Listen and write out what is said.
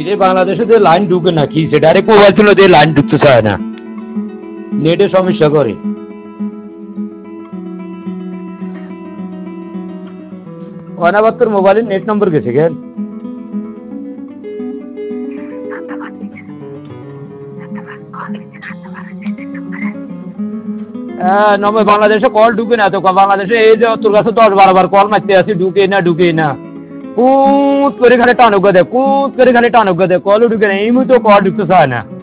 এ বাংলাদেশে যে লাইন ঢুকে না কি সেটা ডাইরেক্ট মোবাইল ছিল দিয়ে লাইন ঢুকতে চায় না, নেটে সমস্যা করে। অনাবাদ তোর মোবাইলের নেট নম্বর গেছে কেন? নম্বর বাংলাদেশে কল ঢুকে না তো, বাংলাদেশে এই যে তোর কাছে 10-12 বার কল মারতে আসি, ঢুকে না কুত করে খালি টানুক দে, কুত করে খালি টানুক দে, কলও ঢুকে না, এই মুহূর্তে কল ঢুকতে চায় না।